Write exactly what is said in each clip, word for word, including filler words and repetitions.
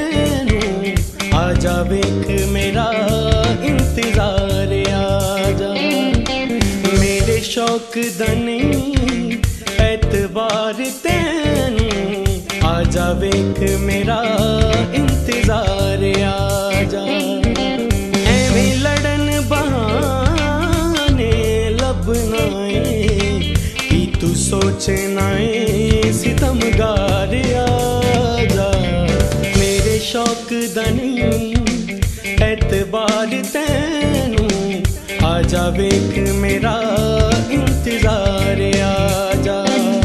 तैनू आजा वेख मेरा इंतजार आजा। मेरे शौक दा नहीं एतबार तैनू आजा वेख मेरा इंतजार आजा। एवें लड़न बहाने लभना है कि तू सोचना है सितमगार आजा। मेरे शौक दा नहीं एतबार तैनू आजा वेख मेरा इंतजार आजा।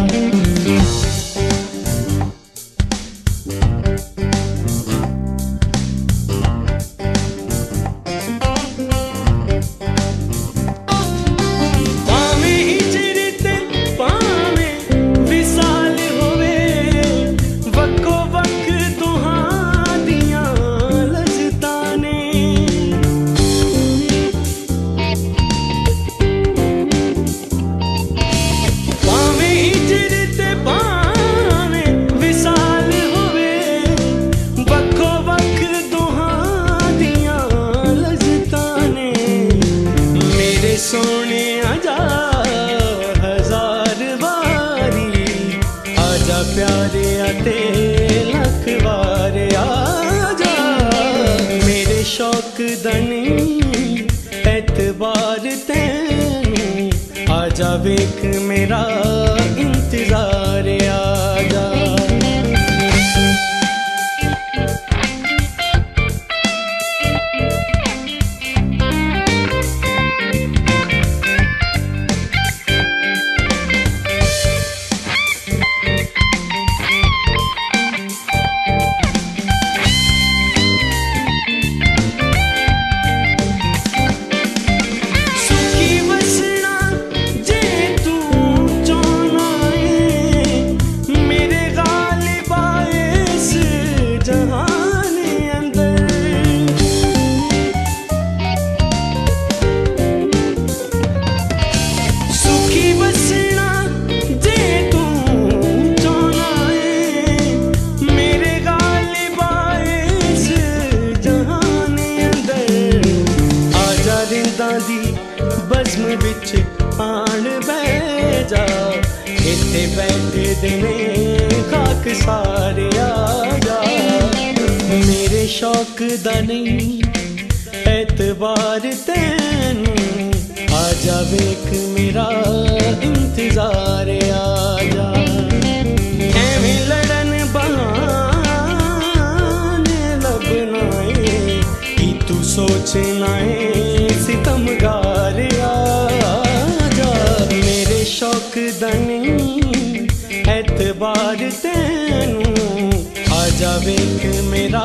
सोने आजा हजार बारी आजा प्यारे आते लख बार आजा। मेरे शौक दा नहीं एतबार तैनू आजा वेख मेरा इंतजार आजा। बज़्म विच आन बह जा इत्थे बैठे दिने खाक सारे आजा। मेरे शौक दा नहीं एतबार तैनू आजा वेख मेरा इंतजार आजा। एवें लड़न बहाने लभना है कि तू सोचना है सितमगार आजा। मेरे शौक दा नहीं एतबार तैनू आजा वेख मेरा